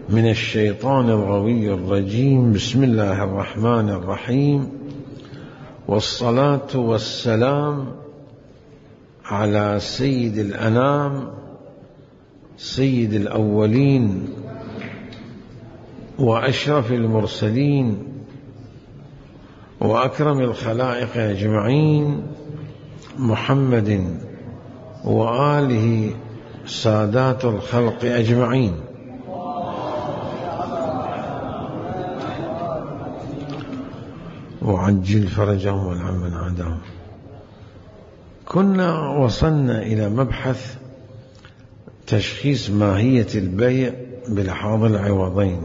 من الشيطان الغوي الرجيم. بسم الله الرحمن الرحيم، والصلاة والسلام على سيد الأنام، سيد الأولين وأشرف المرسلين وأكرم الخلائق أجمعين، محمد وآله سادات الخلق أجمعين. وعجل فرجهم والعم من عادهم. كنا وصلنا إلى مبحث تشخيص ماهية البيع بلحاظ العوضين،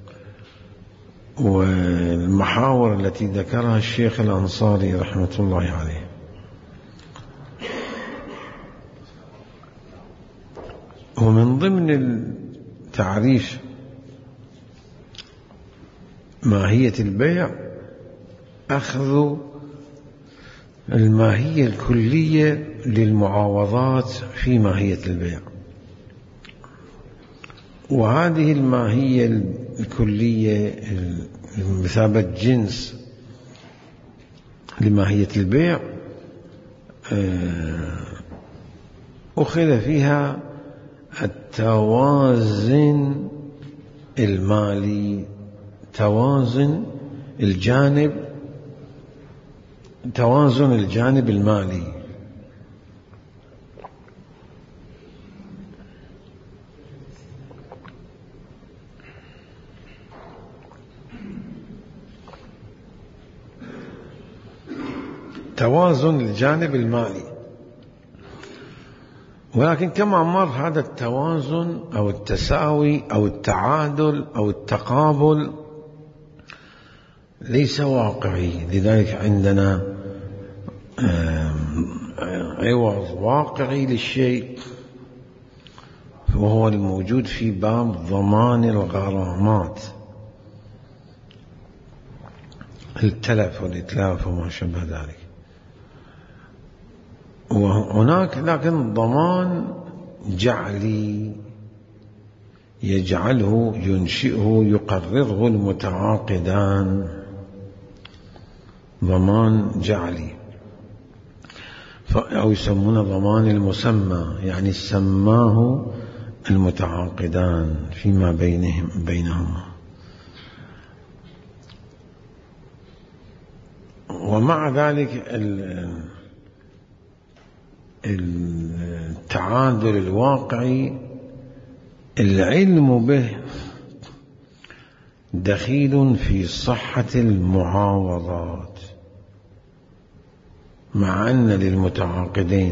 والمحاور التي ذكرها الشيخ الأنصاري رحمة الله عليه. ومن ضمن التعريف ماهية البيع أخذ الماهية الكلية للمعاوضات في ماهية البيع، وهذه الماهية الكلية بمثابة جنس لماهية البيع أخذ فيها التوازن المالي، توازن الجانب المالي. توازن الجانب المالي. ولكن كما مر هذا التوازن أو التساوي أو التعادل أو التقابل ليس واقعي، لذلك عندنا عوض واقعي للشيء، وهو الموجود في باب ضمان الغرامات، التلف والإتلاف وما شابه ذلك. وهناك لكن ضمان جعلي يجعله ينشئه يقرره المتعاقدان، ضمان جعلي أو يسمونه ضمان المسمى، يعني سماه المتعاقدان فيما بينهما. ومع ذلك التعادل الواقعي العلم به دخيل في صحة المعاوضات، مع أن للمتعاقدين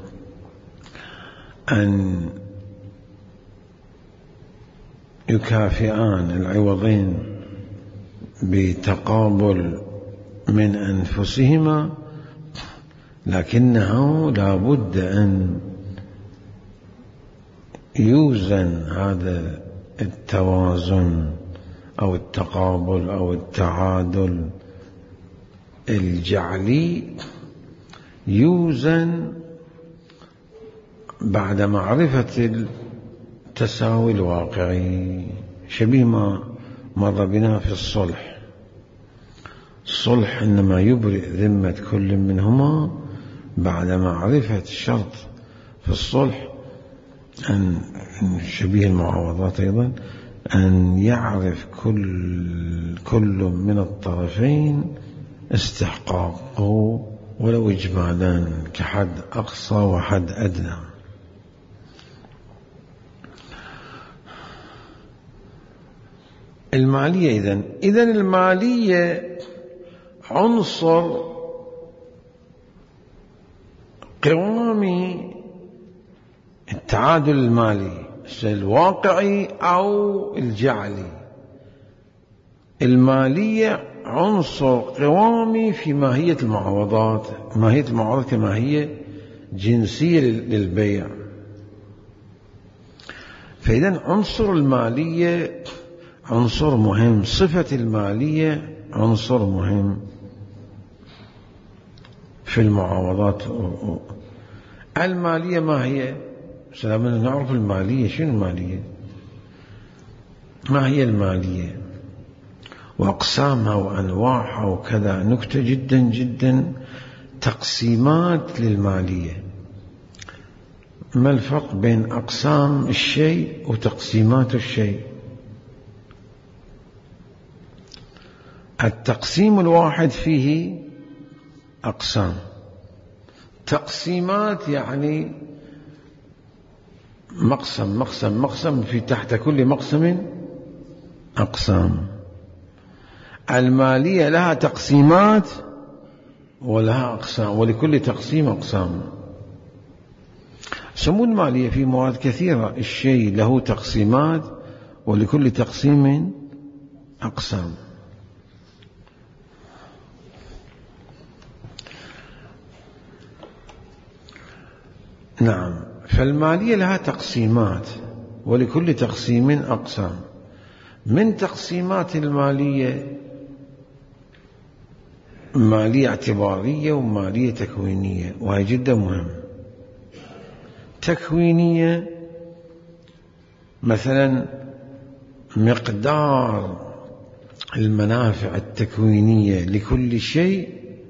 أن يكافئان العوضين بتقابل من أنفسهما، لكنه لا بد أن يوزن هذا التوازن أو التقابل أو التعادل الجعلي، يوزن بعد معرفة التساوي الواقعي، شبيه ما مر بنا في الصلح. الصلح إنما يبرئ ذمة كل منهما بعد معرفة الشرط في الصلح، أن شبيه المعاوضات أيضا أن يعرف كل من الطرفين استحقاقه ولو إجمالا كحد أقصى وحد أدنى. المالية إذن المالية عنصر قوام التعادل المالي، الواقعي أو الجعلي. المالية عنصر قوامي في ماهية المعاوضات. ماهية المعاوضات كماهية جنسية للبيع. فإذن عنصر المالية عنصر مهم، صفة المالية عنصر مهم في المعاوضات. المالية ما هي؟ سلامنا نعرف المالية. شنو المالية؟ ما هي المالية وأقسامها وأنواعها وكذا. نكتة جدا جدا. تقسيمات للمالية. ما الفرق بين أقسام الشيء وتقسيمات الشيء؟ التقسيم الواحد فيه أقسام. تقسيمات يعني مقسم مقسم مقسم، في تحت كل مقسم أقسام. المالية لها تقسيمات ولها أقسام، ولكل تقسيم أقسام. سمو المالية في مواد كثيرة. الشيء له تقسيمات ولكل تقسيم أقسام. نعم، فالمالية لها تقسيمات ولكل تقسيم أقسام. من تقسيمات المالية مالية اعتبارية ومالية تكوينية، وهي جدا مهم. تكوينية مثلا مقدار المنافع التكوينية لكل شيء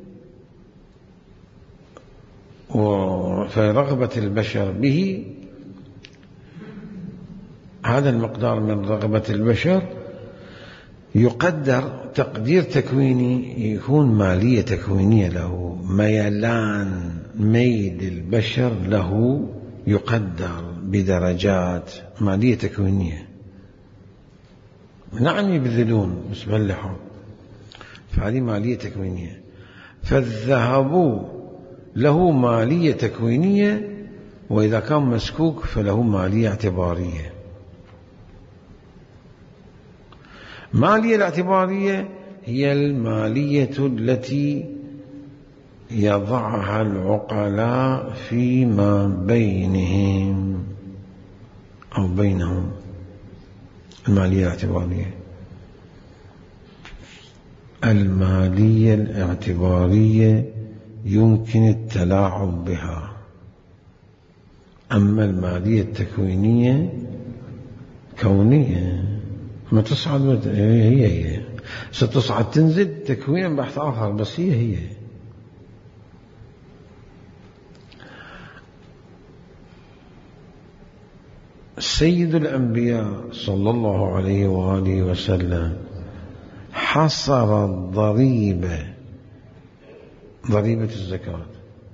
فرغبة البشر به، هذا المقدار من رغبة البشر يقدر تقدير تكويني، يكون مالية تكوينية له. ميلان ميل البشر له يقدر بدرجات مالية تكوينية. نعم يبذلون بس بلحوا، فهذه مالية تكوينية. فالذهب له مالية تكوينية، وإذا كان مسكوك فله مالية اعتبارية. مالية الاعتبارية هي المالية التي يضعها العقلاء فيما بينهم أو بينهم. المالية الاعتبارية. المالية الاعتبارية يمكن التلاعب بها. أما المالية التكوينية كونية، ما تصعد هي ستصعد تنزل تكوينا بحث آخر، بس هي سيد الأنبياء صلى الله عليه وآله وسلم حصر ضريبة الزكاة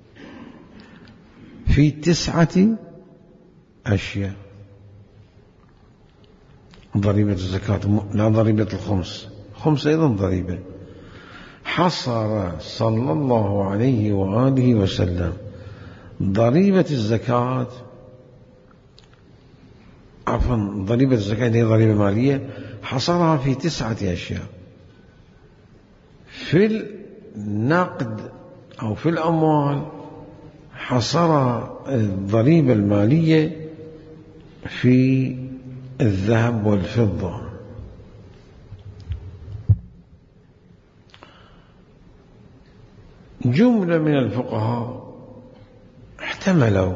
في 9 أشياء. ضريبة الزكاة لا ضريبة الخمس أيضا ضريبة. حصر صلى الله عليه وآله وسلم ضريبة الزكاة، عفوا ضريبة الزكاة هي ضريبة مالية، حصرها في 9 أشياء. في النقد أو في الأموال حصر الضريبة المالية في الذهب والفضة. جملة من الفقهاء احتملوا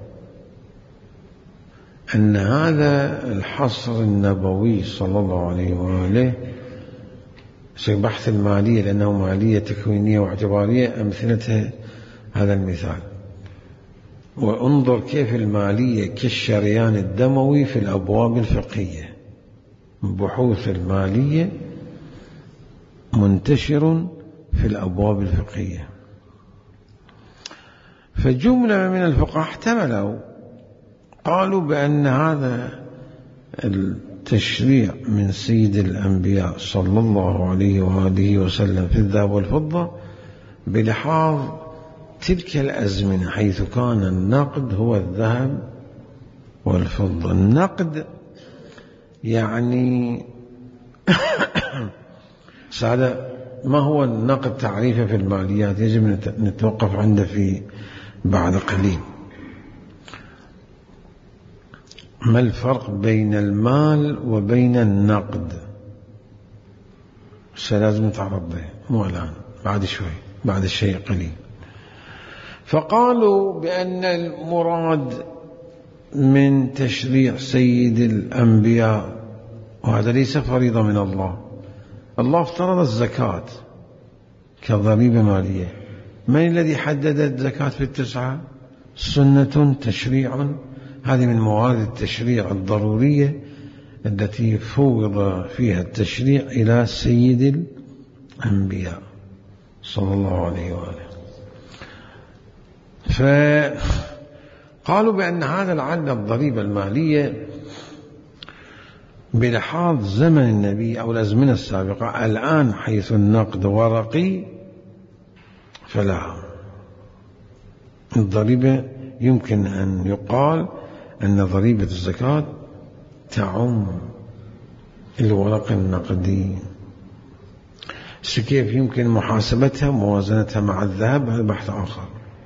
أن هذا الحصر النبوي صلى الله عليه وآله بحث المالية، لأنه مالية تكوينية واعتبارية، أمثلة هذا المثال. وانظر كيف المالية كالشريان الدموي في الأبواب الفقهية. بحوث المالية منتشر في الأبواب الفقهية. فجملة من الفقهاء احتملوا، قالوا بأن هذا التشريع من سيد الأنبياء صلى الله عليه وآله وسلم في الذهب والفضة بلحاظ تلك الأزمنة، حيث كان النقد هو الذهب والفضة. النقد يعني سادة، ما هو النقد تعريفه في الماليات؟ يجب نتوقف عنده في بعد قليل. ما الفرق بين المال وبين النقد؟ لازم نتعرف به، مو الآن، بعد شوي، بعد الشيء قليل. فقالوا بأن المراد من تشريع سيد الأنبياء وهذا ليس فريضة من الله. الله افترض الزكاة كضريبة مالية. من الذي حدد الزكاة في التسعة؟ سنة تشريع، هذه من موارد التشريع الضرورية التي فوض فيها التشريع إلى سيد الأنبياء صلى الله عليه وآله. فقالوا بأن هذا العد الضريبة المالية بلحاظ زمن النبي أو الأزمنة السابقة، الآن حيث النقد ورقي فلا، الضريبة يمكن أن يقال أن ضريبة الزكاة تعم الورق النقدي. كيف يمكن محاسبتها وموازنتها مع الذهب؟ هذا بحث آخر.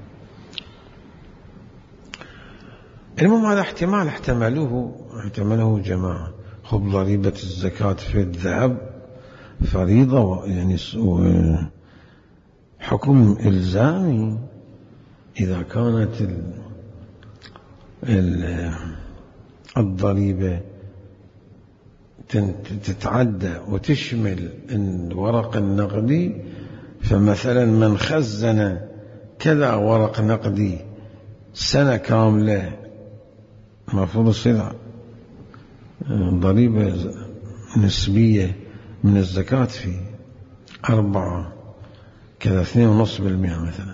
المهم هذا احتمال احتمله جماعة. خب ضريبة الزكاة في الذهب فريضة، يعني حكم إلزامي إذا كانت الضريبة تتعدى وتشمل الورق النقدي. فمثلا من خزن كذا ورق نقدي سنة كاملة المفروض يصير ضريبة نسبية من الزكاة فيه 4 كذا 2.5% مثلا.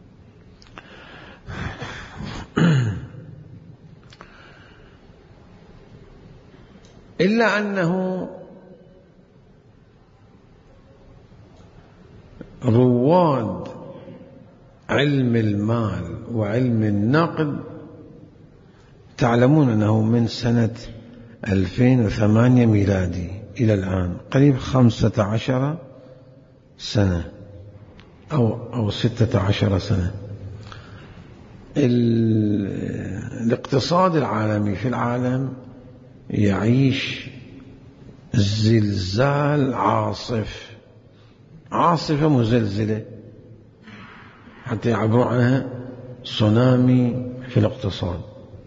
إلا أنه رواد علم المال وعلم النقد تعلمون أنه من سنة 2008 ميلادي إلى الآن قريب 15 سنة أو 16 سنة الاقتصاد العالمي في العالم يعيش زلزال عاصفة مزلزلة حتى يعبروا عنها تسونامي في الاقتصاد.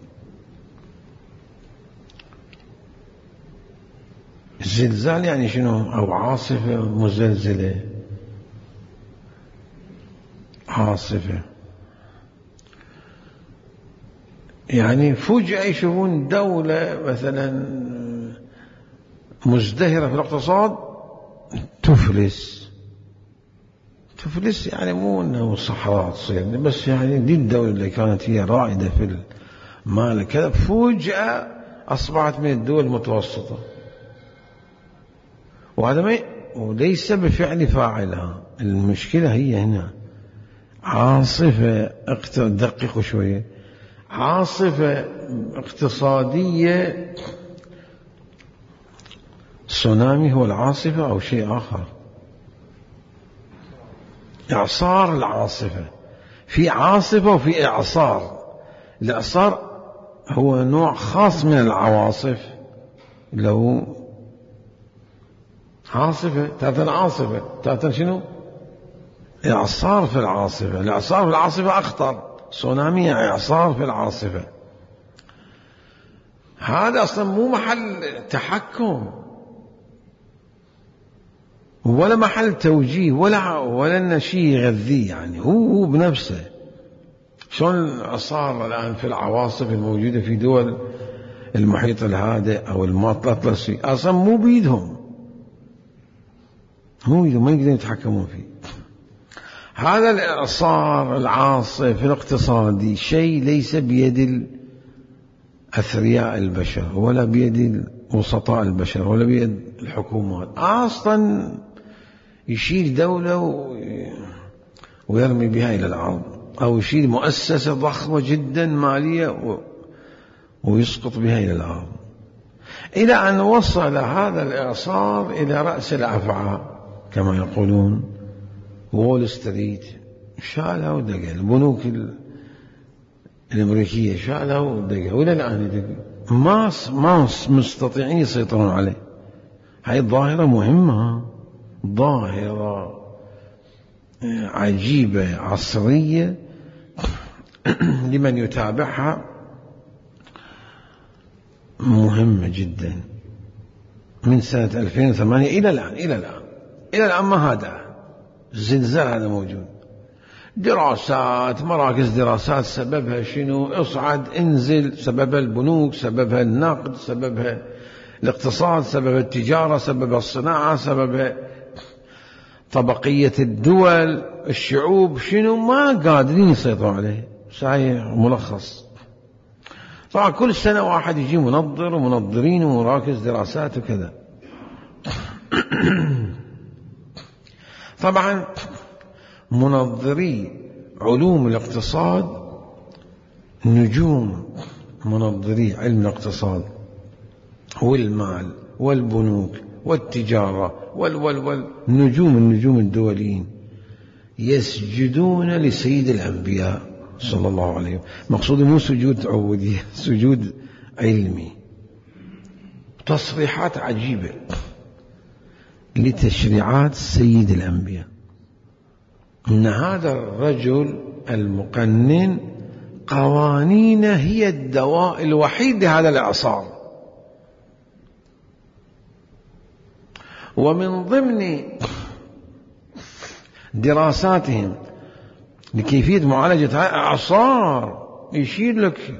الزلزال يعني شنو؟ أو عاصفة مزلزلة، عاصفة يعني فجأة يشوفون دولة مثلا مزدهرة في الاقتصاد تفلس يعني مو انه صحراء تصير، بس يعني دي الدولة اللي كانت هي رائدة في المال كذا فجأة أصبحت من الدول المتوسطة. وهذا وليس بفعل فاعلها، المشكلة هي هنا عاصفة دققوا شوية، عاصفة اقتصادية. تسونامي هو العاصفة أو شيء آخر؟ إعصار العاصفة، في عاصفة وفي إعصار. الإعصار هو نوع خاص من العواصف، لو عاصفة تعتن شنو؟ إعصار في العاصفة. الإعصار في العاصفة أخطر، تسونامي إعصار في العاصفة. هذا أصلا مو محل تحكم ولا محل توجيه ولا شيء يغذيه، يعني هو بنفسه. شلون الإعصار الآن في العواصف الموجودة في دول المحيط الهادئ أو الماء الأطلسي أصلا مو بيدهم، ما يقدرون يتحكمون فيه. هذا الإعصار العاصف الاقتصادي شيء ليس بيد أثرياء البشر ولا بيد وسطاء البشر ولا بيد الحكومات، أصلا يشيل دولة ويرمي بها إلى الأرض، أو يشيل مؤسسة ضخمة جدا مالية ويسقط بها إلى الأرض، إلى أن وصل هذا الإعصار إلى رأس الأفعى كما يقولون. وول ستريت شالها ودقها، البنوك الأمريكية شالها ودقها، وإلى الآن يدق، ما مستطيعين يسيطرون عليه. هاي ظاهرة مهمة، ظاهرة عجيبة عصرية لمن يتابعها، مهمة جدا من سنة 2008 إلى الآن ما هذا الزلزال هذا موجود. دراسات، مراكز دراسات، سببها شنو؟ اصعد انزل، سببها البنوك، سببها النقد، سببها الاقتصاد، سببها التجارة، سببها الصناعة، سببها طبقية الدول، الشعوب، شنو ما قادرين يسيطروا عليه. صحيح ملخص. طبعا كل سنة واحد يجي منظر ومنظرين ومراكز دراسات وكذا. طبعا منظري علوم الاقتصاد، نجوم منظري علم الاقتصاد والمال والبنوك والتجارة النجوم الدوليين يسجدون لسيد الأنبياء صلى الله عليه وسلم. مقصود مو سجود عبودية، سجود علمي. تصريحات عجيبة لتشريعات سيد الأنبياء، إن هذا الرجل المقنن قوانين هي الدواء الوحيد لهذا الإعصار. ومن ضمن دراساتهم لكيفية معالجة هذا الإعصار يشير لك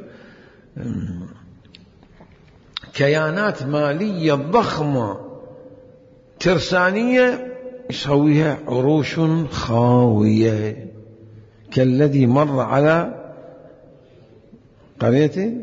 كيانات مالية ضخمة ترسانية يسويها عروش خاوية، كالذي مر على قرية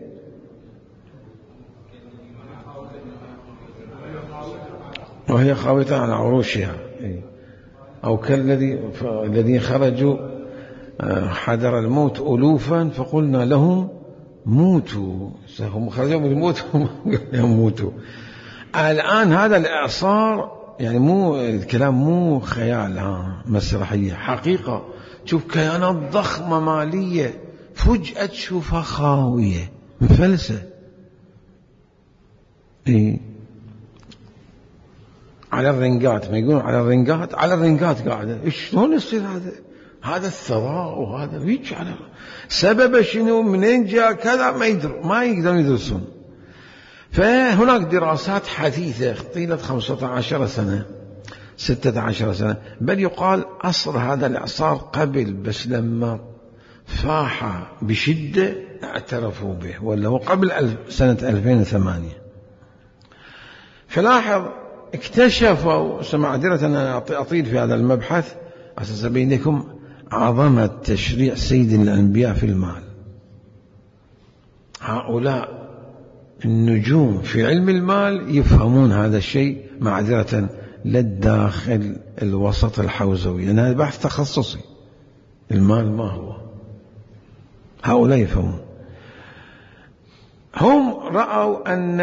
وهي خاوية على عروشها، أو كالذين خرجوا حذر الموت ألوفا فقلنا لهم موتوا، هم خرجوا من الموت موتوا. الآن هذا الإعصار يعني مو الكلام، مو خيال، مسرحية، حقيقة. تشوف كيانات ضخمة مالية فجأة تشوفها خاوية مفلسة. على الرنقات، ما يقولون على الرنقات قاعدة. شلون يصير هذا الثراء وهذا هيك؟ على سبب شنو؟ منين جاء كذا؟ ما يقدرون يدرسون. فهناك دراسات حديثة طيلة 15 سنة 16 سنة، بل يقال أصل هذا الإعصار قبل، بس لما فاح بشدة اعترفوا به، ولا هو قبل سنة 2008. فلاحظ اكتشفوا، معذرة أنا أطيل في هذا المبحث أساس أبين لكم عظمة تشريع سيد الأنبياء في المال. هؤلاء النجوم في علم المال يفهمون هذا الشيء، معذرة للداخل الوسط الحوزوي، لأن هذا بحث تخصصي. المال ما هو؟ هؤلاء يفهمون. هم رأوا أن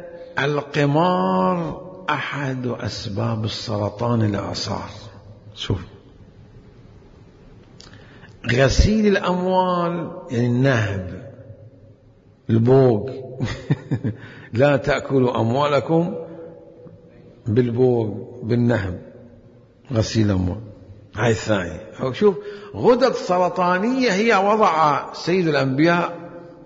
القمار أحد أسباب السرطان الإعصار. شوف، غسيل الأموال يعني النهب، البوق. لا تأكلوا أموالكم بالبوق، بالنهب، غسيل الأموال. هاي الثانية. شوف، غدد سرطانية هي وضع سيد الأنبياء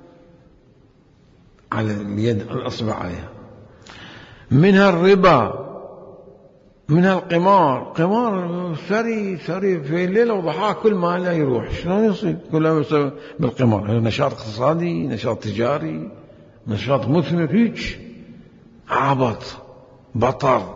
على اليد، الأصبع عليها. منها الربا، منها القمار. قمار ثري في الليل وضحاها، كل ما لا يروح. شلون يصير؟ كله يصير بالقمار. نشاط اقتصادي، نشاط تجاري، نشاط مثمر، هيك عبط، بطر،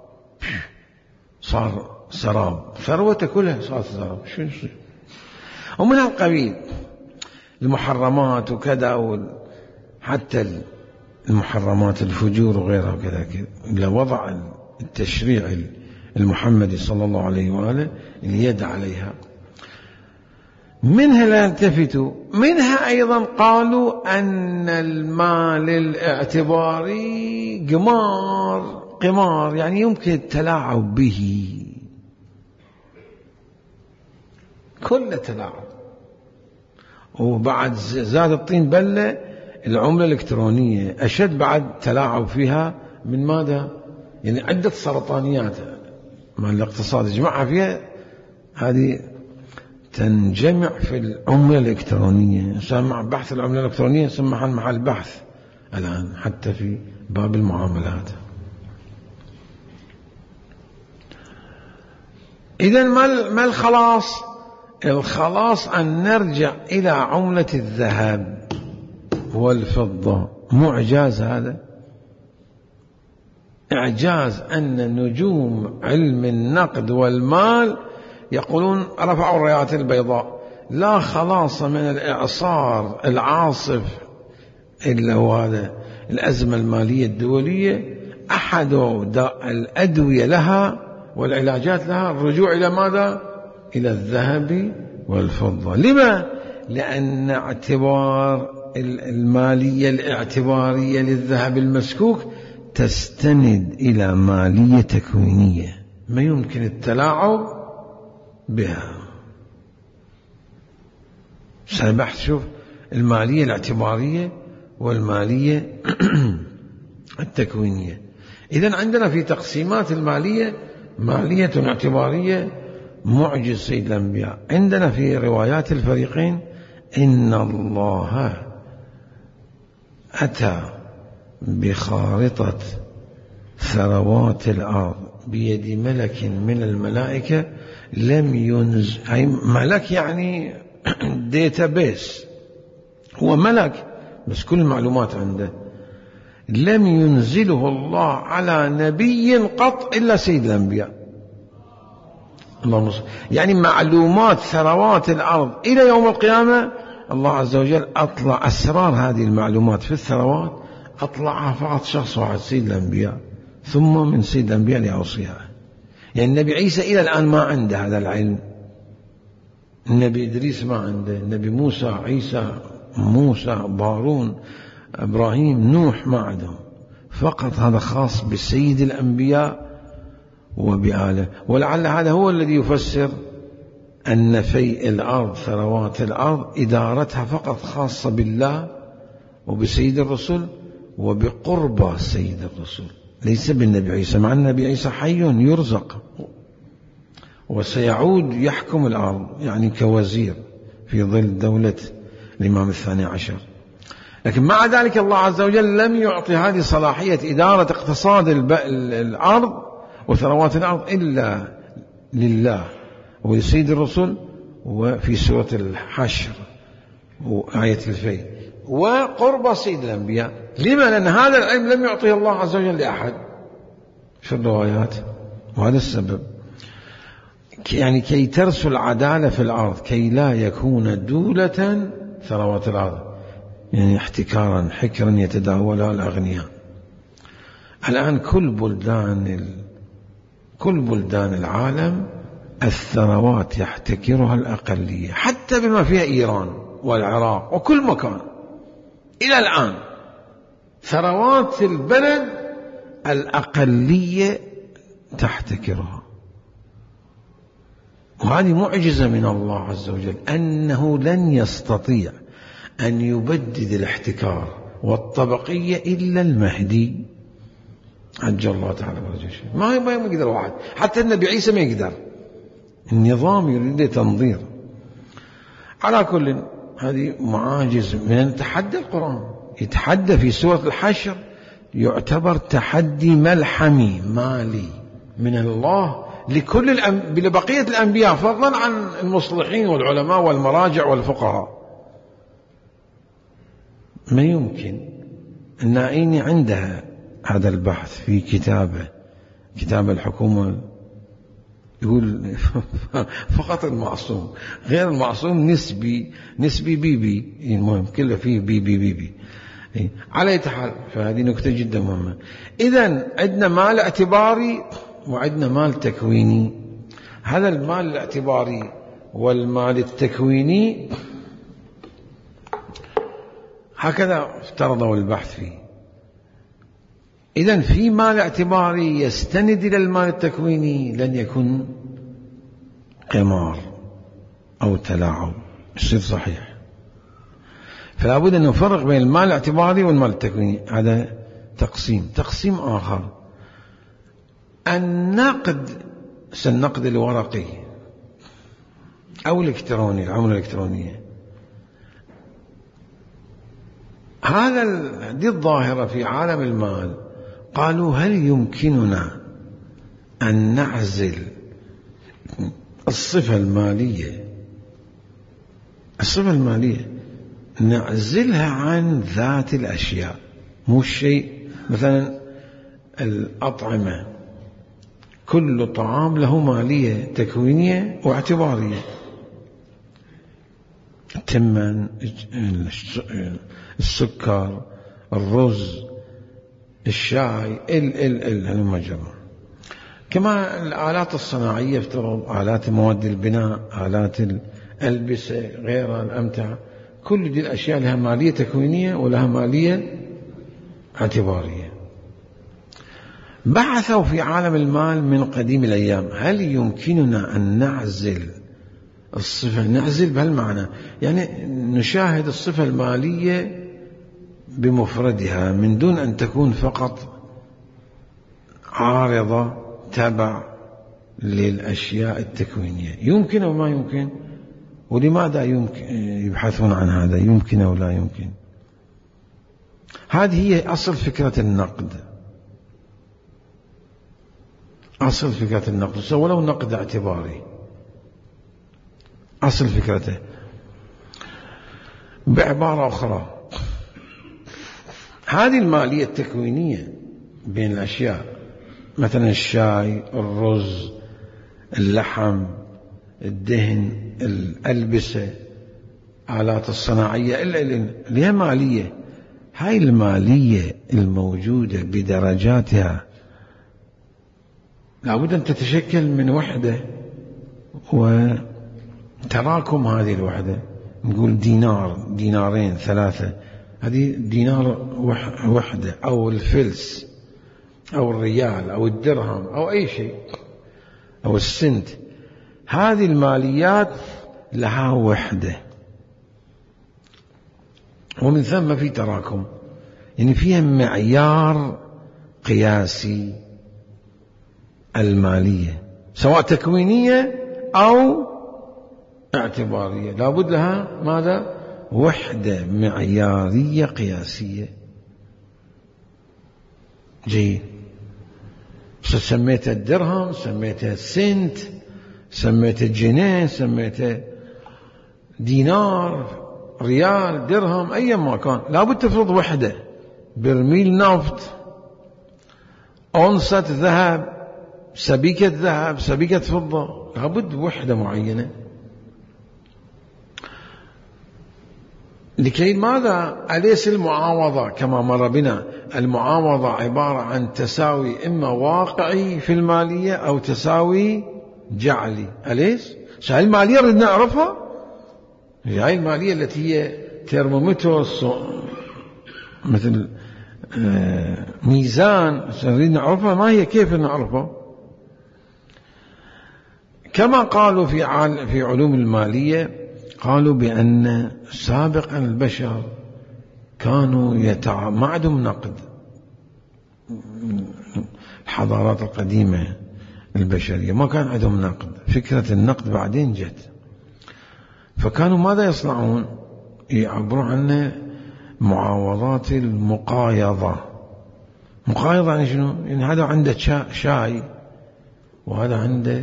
صار سراب، ثروته كلها صارت سراب. شو يصير؟ ومن هالقبيل المحرمات وكذا، حتى المحرمات، الفجور وغيرها وكذا، لوضع التشريع المحمدي صلى الله عليه وآله اليد عليها. منها لا يلتفتوا. منها أيضا قالوا أن المال الاعتباري قمار، يعني يمكن التلاعب به، كل تلاعب. وبعد زاد الطين بلة العملة الإلكترونية أشد بعد تلاعب فيها من ماذا؟ يعني عدة سرطانيات مع الاقتصاد يجمعها فيها، هذه تنجمع في العملة الإلكترونية. سمع بحث العملة الإلكترونية، سمح محل بحث الآن حتى في باب المعاملات. إذن ما الخلاص؟ الخلاص أن نرجع إلى عملة الذهب والفضة. معجاز هذا، إعجاز أن نجوم علم النقد والمال يقولون رفعوا الرايات البيضاء، لا خلاص من الإعصار العاصف إلا هو هذا الأزمة المالية الدولية. أحد الأدوية لها والعلاجات لها الرجوع إلى ماذا؟ إلى الذهب والفضة. لما؟ لأن اعتبار المالية الاعتبارية للذهب المسكوك تستند إلى مالية تكوينية ما يمكن التلاعب بها. سنبحث شوف المالية الاعتبارية والمالية التكوينية. إذن عندنا في تقسيمات المالية مالية اعتبارية معجز سيد الأنبياء. عندنا في روايات الفريقين إن الله أتى بخارطة ثروات الأرض بيد ملك من الملائكة لم ينزل، أي ملك يعني ديتابيس، هو ملك بس كل المعلومات عنده، لم ينزله الله على نبي قط إلا سيد الأنبياء. اللهم صل. يعني معلومات ثروات الأرض إلى يوم القيامة الله عز وجل أطلع أسرار هذه المعلومات في الثروات أطلعها فقط شخص واحد سيد الأنبياء، ثم من سيد الأنبياء لأوصياء. يعني النبي عيسى إلى الآن ما عنده هذا العلم، النبي إدريس ما عنده، النبي موسى عيسى موسى بارون إبراهيم نوح ما عندهم، فقط هذا خاص بسيد الأنبياء وبآله. ولعل هذا هو الذي يفسر أن فيء الأرض ثروات الأرض إدارتها فقط خاصة بالله وبسيد الرسل وبقرب سيد الرسل، ليس بالنبي عيسى، مع النبي عيسى حي يرزق وسيعود يحكم الأرض يعني كوزير في ظل دولة الإمام الثاني عشر. لكن مع ذلك الله عز وجل لم يعطي هذه صلاحية إدارة اقتصاد الأرض وثروات الأرض إلا لله ولسيد الرسل وفي سورة الحشر وآية الفيل وقرب سيد الأنبياء. لما؟ لأن هذا العلم لم يعطيه الله عز وجل لأحد في الروايات، وهذا السبب. يعني كي ترسل العدالة في الأرض، كي لا يكون دولة ثروات الأرض، يعني احتكارا حكرا يتداولها الأغنياء. الآن كل بلدان العالم الثروات يحتكرها الأقلية، حتى بما فيها إيران والعراق وكل مكان. إلى الآن ثروات البلد الأقلية تحتكرها، وهذه معجزة من الله عز وجل أنه لن يستطيع أن يبدد الاحتكار والطبقية إلا المهدي عجل الله تعالى فرجه. ما يقدر واحد، حتى النبي عيسى ما يقدر، النظام يريد تنظير. على كل هذه معاجز من تحدي القرآن، يتحدى في سورة الحشر، يعتبر تحدي ملحمي مالي من الله لبقية الأنبياء، فضلا عن المصلحين والعلماء والمراجع والفقهاء. ما يمكن. النائيني عندها هذا البحث في كتاب الحكومة، يقول فقط المعصوم، غير المعصوم نسبي بيبي، المهم كله فيه بيبي. على أي حال، فهذه نكتة جدا مهمة. إذن عندنا مال اعتباري وعندنا مال تكويني. هذا المال الاعتباري والمال التكويني هكذا افترضوا البحث فيه. إذن في مال اعتباري يستند إلى المال التكويني لن يكون قمار أو تلاعب، يصير صحيح. فلا بد أن نفرق بين المال الاعتباري والمال التكويني. هذا تقسيم آخر. النقد الورقي أو الإلكتروني، العملة الإلكترونية، دي الظاهرة في عالم المال. قالوا هل يمكننا أن نعزل الصفة المالية نعزلها عن ذات الأشياء، مو الشيء. مثلا الأطعمة، كل طعام له مالية تكوينية واعتبارية. التمن، السكر، الرز، الشاي، المجرى. كما الآلات الصناعية، افترض آلات مواد البناء، آلات الألبسة، غيرها، الأمتعة، كل دي الأشياء لها مالية تكوينية ولها مالية اعتبارية. بحثوا في عالم المال من قديم الأيام هل يمكننا أن نعزل الصفة، نعزل بهالمعنى يعني نشاهد الصفة المالية بمفردها من دون أن تكون فقط عارضة تبع للأشياء التكوينية. يمكن أو ما يمكن؟ ولماذا يبحثون عن هذا؟ يمكن أو لا يمكن؟ هذه هي أصل فكرة النقد. أصل فكرة النقد ولو نقد اعتباري، أصل فكرته. بعبارة أخرى، هذه المالية التكوينية بين الأشياء، مثلا الشاي، الرز، اللحم، الدهن، الألبسة، آلات الصناعية، لها مالية. هاي المالية الموجودة بدرجاتها لابد أن تتشكل من وحدة وتراكم هذه الوحدة. نقول دينار، دينارين، ثلاثة، هذه دينار وحدة، أو الفلس، أو الريال، أو الدرهم، أو أي شيء، أو السنت. هذه الماليات لها وحدة، ومن ثم في تراكم، يعني فيها معيار قياسي. المالية سواء تكوينية أو اعتبارية لابد لها ماذا؟ وحدة معيارية قياسية. جيد. سميتها الدرهم، سميتها السنت، سميتها الجنيه، سميتها دينار، ريال، درهم، أي ما كان، لابد تفرض وحدة. برميل نفط، أونصة ذهب، سبيكة ذهب، سبيكة فضة، لابد وحدة معينة. لكي ماذا؟ أليس المعاوضة كما مر بنا، المعاوضة عبارة عن تساوي إما واقعي في المالية أو تساوي جعلي. أليس؟ هاي المالية نريد نعرفها، هاي المالية التي هي ترمومتر، مثل ميزان، نريد نعرفها. ما هي؟ كيف نعرفها؟ كما قالوا في علوم المالية، قالوا بأن سابقا البشر كانوا ما عندهم نقد. الحضارات القديمة البشرية ما كان عندهم نقد، فكرة النقد بعدين جت. فكانوا ماذا يصنعون؟ يعبرون عنه معاوضات المقايضة. مقايضة يعني شنو؟ يعني هذا عنده شاي وهذا عنده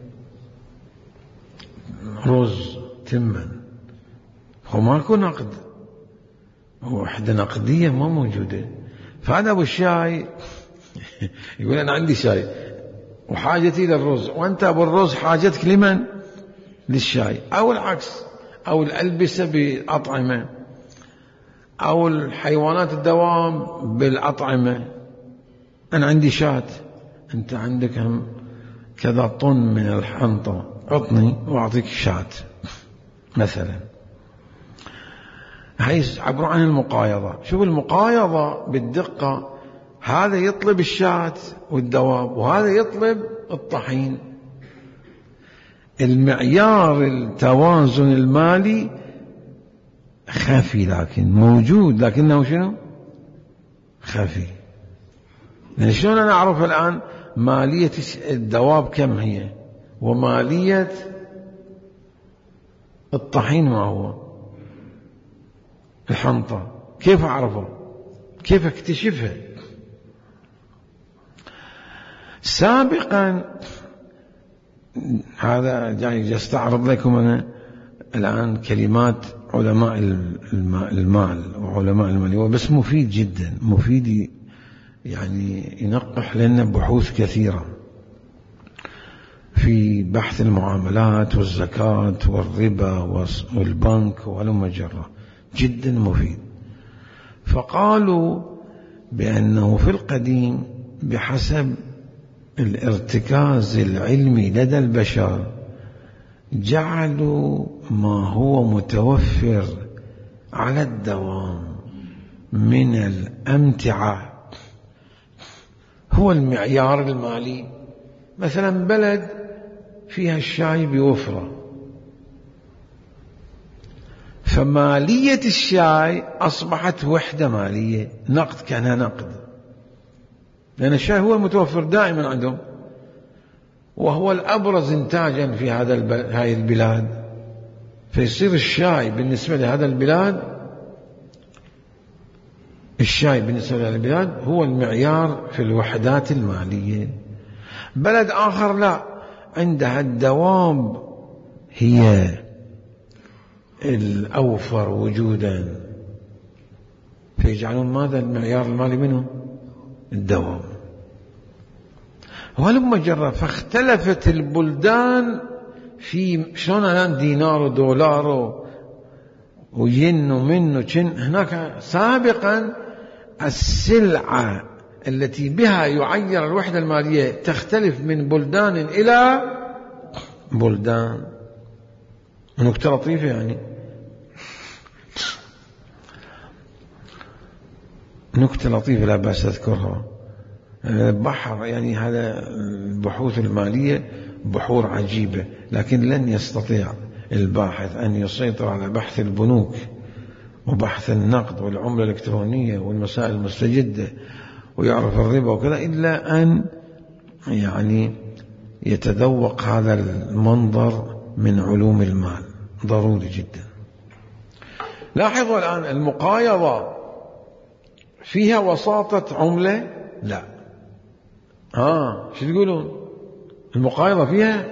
رز، تمن، هو ماكو نقد، وحدة نقدية ما موجودة. فهذا أبو الشاي يقول أنا عندي شاي وحاجتي للرز، وأنت أبو الرز حاجتك لمن؟ للشاي. أو العكس، أو الألبسة بالأطعمة، أو الحيوانات الدوام بالأطعمة. أنا عندي شاة، أنت عندك هم كذا طن من الحنطة، عطني وأعطيك شاة مثلا. هاي عبارة عن المقايضة. شوف المقايضة بالدقة، هذا يطلب الشاة والدواب وهذا يطلب الطحين. المعيار التوازن المالي خفي لكن موجود، لكنه شنو؟ خفي. يعني شلون أنا أعرف الآن مالية الدواب كم هي ومالية الطحين ما هو، الحنطة، كيف أعرفه؟ كيف أكتشفها؟ هذا جاي استعرض لكم أنا الآن كلمات علماء المال وعلماء المال، وبس مفيد جدا، مفيد يعني ينقح لنا بحوث كثيرة في بحث المعاملات والزكاة والربا والبنك ولما جرة، جدا مفيد. فقالوا بأنه في القديم بحسب الارتكاز العلمي لدى البشر جعلوا ما هو متوفر على الدوام من الأمتعة هو المعيار المالي. مثلا بلد فيها الشاي بوفرة، فمالية الشاي أصبحت وحدة مالية، نقد كانها نقد، لأن الشاي هو المتوفر دائما عندهم، وهو الأبرز إنتاجا في هذه البلاد، فيصير الشاي بالنسبة لهذا البلاد، الشاي بالنسبة لهذا البلاد هو المعيار في الوحدات المالية. بلد آخر لا، عندها الدواب هي الأوفر وجودا، فيجعلون ماذا المعيار المالي منه؟ الدوام. ولما جرى فاختلفت البلدان في شلون الآن دينار ودولار وين ومن وشن. هناك سابقا السلعة التي بها يعير الوحدة المالية تختلف من بلدان إلى بلدان. نكتة لطيفة يعني، نكتة لطيفة لا بأس أذكرها. بحر يعني هذا البحوث المالية بحور عجيبة، لكن لن يستطيع الباحث أن يسيطر على بحث البنوك وبحث النقد والعملة الإلكترونية والمسائل المستجدة ويعرف الربا وكذا إلا أن يعني يتذوق هذا المنظر من علوم المال، ضروري جدا. لاحظوا الآن المقايضة فيها وساطة عملة؟ لا. شو تقولون؟ المقايضة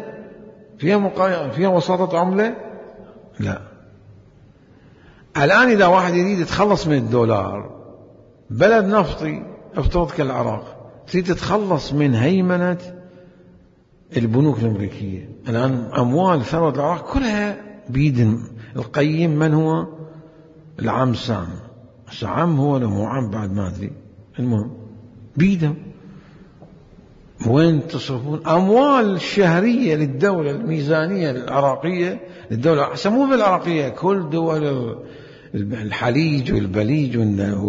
فيها وساطة عملة؟ لا. الآن إذا واحد يريد يتخلص من الدولار، بلد نفطي افترض كالعراق، تريد تتخلص من هيمنة البنوك الأمريكية. الآن أموال ثروة العراق كلها بيد القيم. من هو؟ العم سام. عم هو ولا مو عم بعد ما أدري، المهم بيدهم. وين تصرفون أموال الشهرية للدولة، الميزانية العراقية للدولة، سموها بالعراقية كل دول الحليج والبليج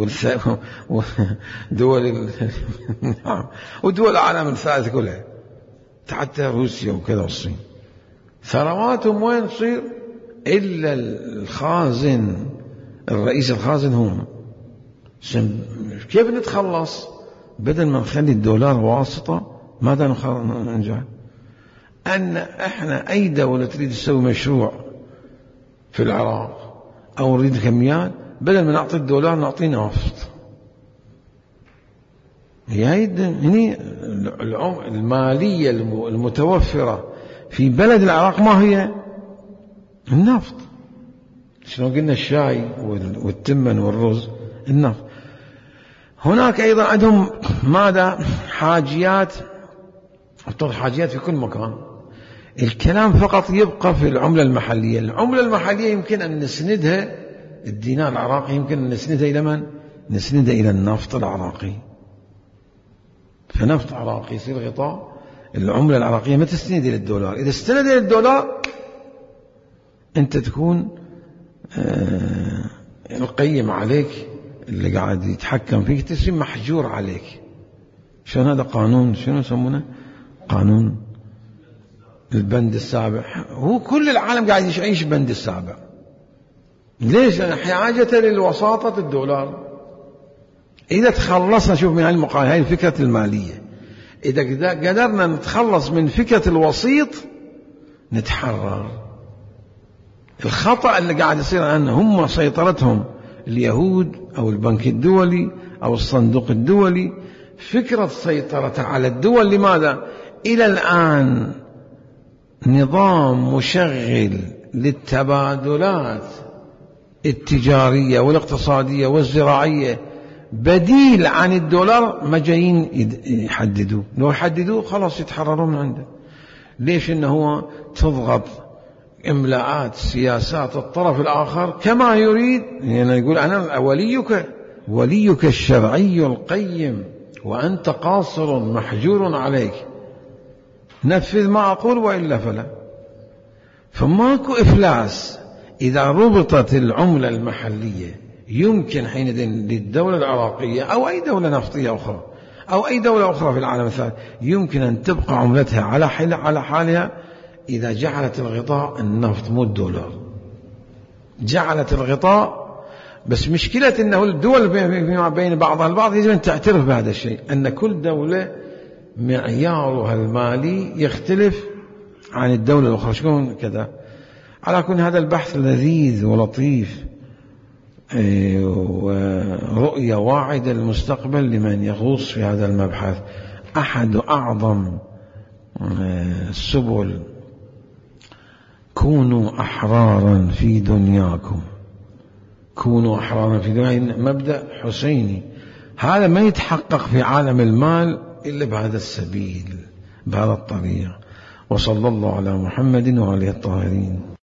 ودول ودول العالم الثالث كلها حتى روسيا وكذا والصين، ثرواتهم وين تصير؟ إلا الخازن، الرئيس الخازن هم. كيف نتخلص؟ بدل ما نخلي الدولار واسطة ماذا ننجح؟ أن إحنا أي دولة تريد تسوي مشروع في العراق أو نريد كميات، بدل ما نعطي الدولار نعطي نفط. هني المالية المتوفرة في بلد العراق ما هي؟ النفط. شلون قلنا الشاي والتمن والرز، النفط. هناك أيضا عندهم ماذا؟ حاجيات، حاجيات في كل مكان. الكلام فقط يبقى في العملة المحلية. العملة المحلية يمكن أن نسندها، الدينار العراقي يمكن أن نسندها إلى من؟ نسندها إلى النفط العراقي. فنفط عراقي يصير غطاء. العملة العراقية ما تستند إلى الدولار. إذا استند إلى الدولار أنت تكون القيم عليك اللي قاعد يتحكم فيك تصير محجور عليك. شلون هذا قانون، شنو يسمونه؟ قانون البند السابع. هو كل العالم قاعد يعيش بند السابع. ليش؟ لأن حاجة للوساطة الدولار. إذا تخلصنا، شوف من المقايضة، هاي الفكرة المالية، إذا قدرنا نتخلص من فكرة الوسيط نتحرر. الخطأ اللي قاعد يصير أن هم سيطرتهم اليهود أو البنك الدولي أو الصندوق الدولي، فكرة سيطرة على الدول. لماذا؟ إلى الآن نظام مشغل للتبادلات التجارية والاقتصادية والزراعية بديل عن الدولار، ما جايين يحددوه. لو يحددوه خلاص يتحررون من عنده. ليش؟ إنه هو تضغط إملاءات سياسات الطرف الآخر كما يريد. يعني يقول أنا وليك الشرعي القيم وأنت قاصر محجور عليك، نفذ ما أقول وإلا فلا. فماكو إفلاس إذا ربطت العملة المحلية. يمكن حينئذ للدولة العراقية أو أي دولة نفطية أخرى أو أي دولة أخرى في العالم الثالث يمكن أن تبقى عملتها على حالها إذا جعلت الغطاء النفط مو الدولار. جعلت الغطاء. بس مشكلة أنه الدول بين بعضها البعض يجب أن تعترف بهذا الشيء، أن كل دولة معيارها المالي يختلف عن الدولة الأخرى. شكون كذا. على كل هذا البحث لذيذ ولطيف ورؤية واعدة للمستقبل لمن يغوص في هذا المبحث. أحد أعظم السبل كونوا أحرارا في دنياكم. كونوا أحرارا في دنياكم مبدأ حسيني. هذا ما يتحقق في عالم المال إلا بهذا السبيل، بهذا الطريق. وصلى الله على محمد وعلى الطاهرين.